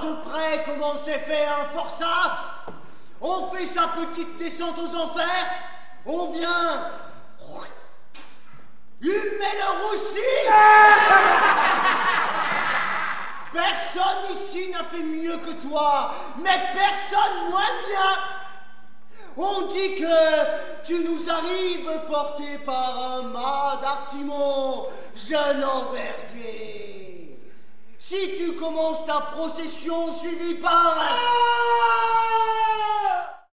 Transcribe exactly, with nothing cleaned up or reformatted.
de près comment c'est fait un forçat. On fait sa petite descente aux enfers. On vient. Il met le roussi. Personne ici n'a fait mieux que toi, mais personne moins bien. On dit que tu nous arrives porté par un mât d'Artimon, jeune envergué. Si tu commences ta procession suivie par...